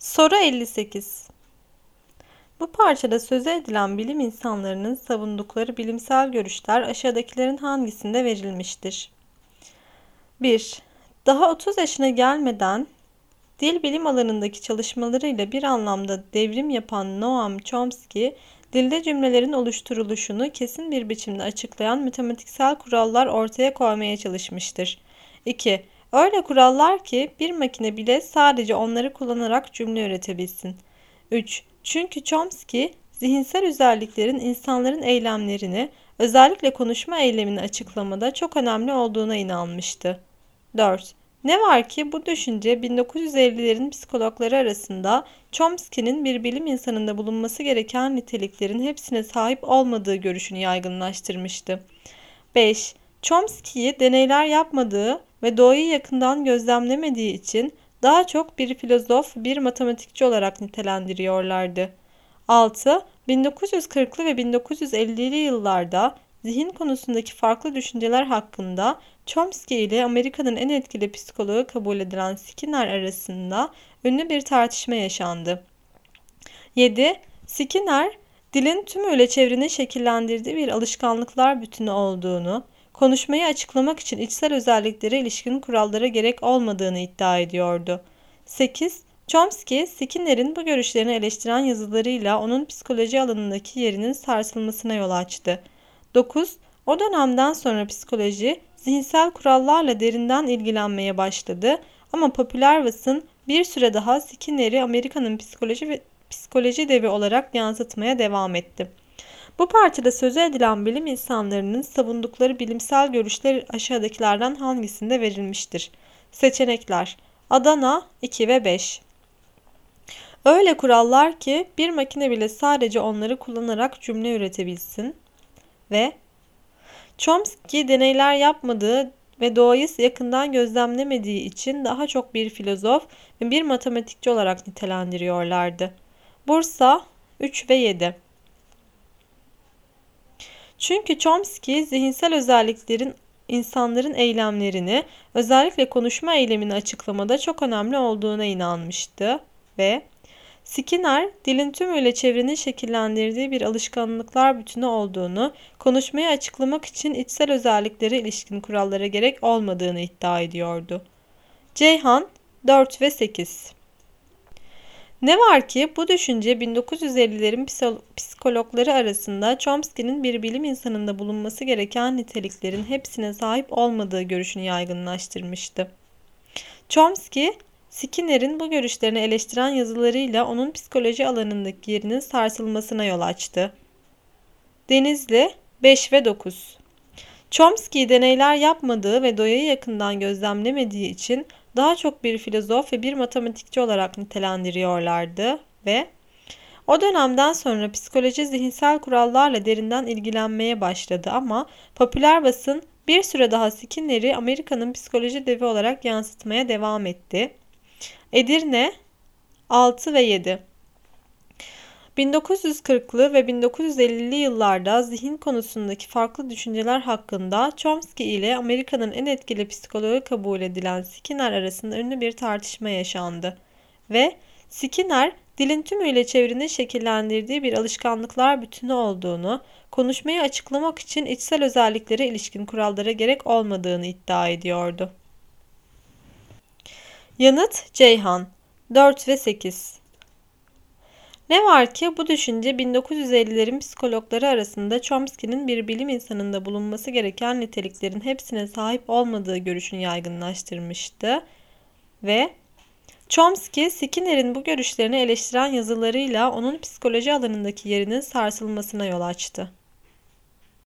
Soru 58. Bu parçada sözü edilen bilim insanlarının savundukları bilimsel görüşler aşağıdakilerin hangisinde verilmiştir? 1. Daha 30 yaşına gelmeden dil bilim alanındaki çalışmalarıyla bir anlamda devrim yapan Noam Chomsky, dilde cümlelerin oluşturuluşunu kesin bir biçimde açıklayan matematiksel kurallar ortaya koymaya çalışmıştır. 2. Öyle kurallar ki bir makine bile sadece onları kullanarak cümle üretebilsin. 3. Çünkü Chomsky, zihinsel özelliklerin insanların eylemlerini, özellikle konuşma eylemini açıklamada çok önemli olduğuna inanmıştı. 4. Ne var ki bu düşünce 1950'lerin psikologları arasında Chomsky'nin bir bilim insanında bulunması gereken niteliklerin hepsine sahip olmadığı görüşünü yaygınlaştırmıştı. 5. Chomsky'yi deneyler yapmadığı ve doğayı yakından gözlemlemediği için daha çok bir filozof, bir matematikçi olarak nitelendiriyorlardı. 6. 1940'lı ve 1950'li yıllarda zihin konusundaki farklı düşünceler hakkında Chomsky ile Amerika'nın en etkili psikoloğu kabul edilen Skinner arasında ünlü bir tartışma yaşandı. 7. Skinner, dilin tümüyle çevrenin şekillendirdiği bir alışkanlıklar bütünü olduğunu, konuşmayı açıklamak için içsel özelliklere ilişkin kurallara gerek olmadığını iddia ediyordu. 8. Chomsky, Skinner'in bu görüşlerini eleştiren yazılarıyla onun psikoloji alanındaki yerinin sarsılmasına yol açtı. 9. O dönemden sonra psikoloji, zihinsel kurallarla derinden ilgilenmeye başladı ama popüler basın bir süre daha Skinner'i Amerika'nın psikoloji devi olarak yansıtmaya devam etti. Bu parçada sözü edilen bilim insanlarının savundukları bilimsel görüşler aşağıdakilerden hangisinde verilmiştir? Seçenekler: Adana 2 ve 5. Öyle kurallar ki bir makine bile sadece onları kullanarak cümle üretebilsin ve Chomsky deneyler yapmadığı ve doğayı yakından gözlemlemediği için daha çok bir filozof ve bir matematikçi olarak nitelendiriyorlardı. Bursa 3 ve 7. Çünkü Chomsky zihinsel özelliklerin insanların eylemlerini, özellikle konuşma eylemini açıklamada çok önemli olduğuna inanmıştı ve Skinner, dilin tümüyle çevrenin şekillendirdiği bir alışkanlıklar bütünü olduğunu, konuşmayı açıklamak için içsel özelliklere ilişkin kurallara gerek olmadığını iddia ediyordu. Ceyhan 4 ve 8. Ne var ki bu düşünce 1950'lerin psikologları arasında Chomsky'nin bir bilim insanında bulunması gereken niteliklerin hepsine sahip olmadığı görüşünü yaygınlaştırmıştı. Chomsky, Skinner'in bu görüşlerini eleştiren yazılarıyla onun psikoloji alanındaki yerinin sarsılmasına yol açtı. Denizli 5 ve 9. Chomsky deneyler yapmadığı ve doğayı yakından gözlemlemediği için daha çok bir filozof ve bir matematikçi olarak nitelendiriyorlardı ve o dönemden sonra psikoloji zihinsel kurallarla derinden ilgilenmeye başladı ama popüler basın bir süre daha Skinner'i Amerika'nın psikoloji devi olarak yansıtmaya devam etti. Edirne 6 ve 7. 1940'lı ve 1950'li yıllarda zihin konusundaki farklı düşünceler hakkında Chomsky ile Amerika'nın en etkili psikoloğu kabul edilen Skinner arasında ünlü bir tartışma yaşandı ve Skinner, dilin tümüyle çevrenin şekillendirdiği bir alışkanlıklar bütünü olduğunu, konuşmayı açıklamak için içsel özelliklere ilişkin kurallara gerek olmadığını iddia ediyordu. Yanıt Ceyhan 4 ve 8. Ne var ki bu düşünce 1950'lerin psikologları arasında Chomsky'nin bir bilim insanında bulunması gereken niteliklerin hepsine sahip olmadığı görüşünü yaygınlaştırmıştı ve Chomsky, Skinner'in bu görüşlerini eleştiren yazılarıyla onun psikoloji alanındaki yerinin sarsılmasına yol açtı.